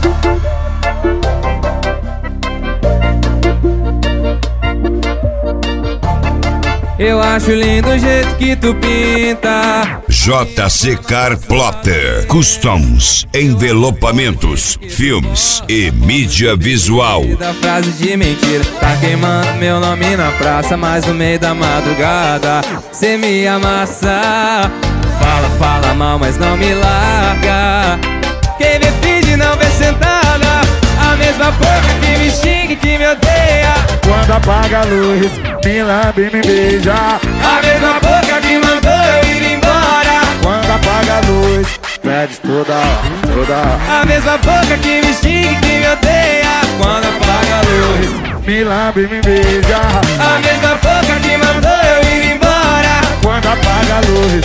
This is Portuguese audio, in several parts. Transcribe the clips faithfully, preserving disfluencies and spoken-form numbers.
Eu acho lindo o jeito que tu pinta. J C Car Plotter Customs, envelopamentos, filmes e mídia visual. Da frase de mentira, tá queimando meu nome na praça, mas no meio da madrugada cê me amassa. Fala, fala mal, mas não me larga. Quem vê finge não vê sentada. A mesma boca que me xinga e que me odeia. Quando apaga a luz, me lambe e me beija. A mesma boca que mandou eu ir embora. Quando apaga a luz, pede toda hora, toda hora. A mesma boca que me xinga e que me odeia. Quando apaga a luz, me lambe e me beija. a mesma boca que mandou eu ir embora. Quando apaga a luz.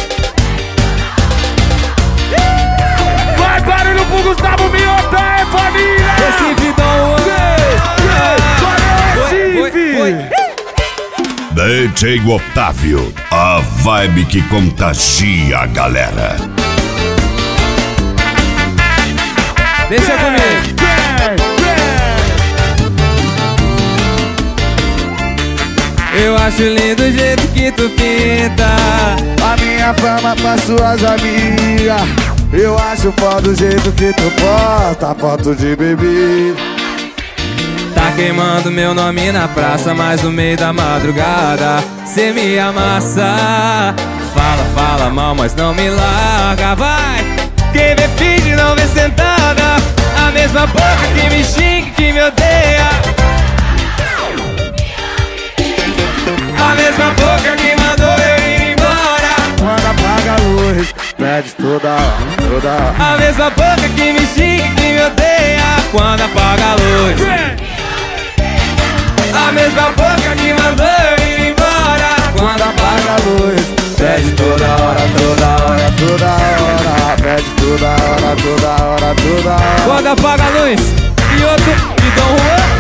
Vai barulho pro Gustavo Miotta, é família! Recife Dom Recife! D J Otávio, a vibe que contagia a galera. Deixa comigo. Eu acho lindo o jeito que tu pinta. A minha fama pra suas amigas. Eu acho foda o jeito que tu posta foto de bebê. Tá queimando meu nome na praça, mas no meio da madrugada cê me amassa. Fala, fala mal, mas não me larga. Vai! Quem vê finge não vê sentada. A mesma boca que me xinga e que me odeia. A mesma boca que mandou eu ir embora. Quando apaga a luz, pede toda hora, toda hora. A mesma boca que me xinga e que me odeia. Quando apaga a luz. A mesma boca que mandou eu ir embora. Quando apaga a luz, pede toda hora, toda hora, toda hora. Pede toda hora, toda hora, toda hora. Quando apaga a luz e outro me dá um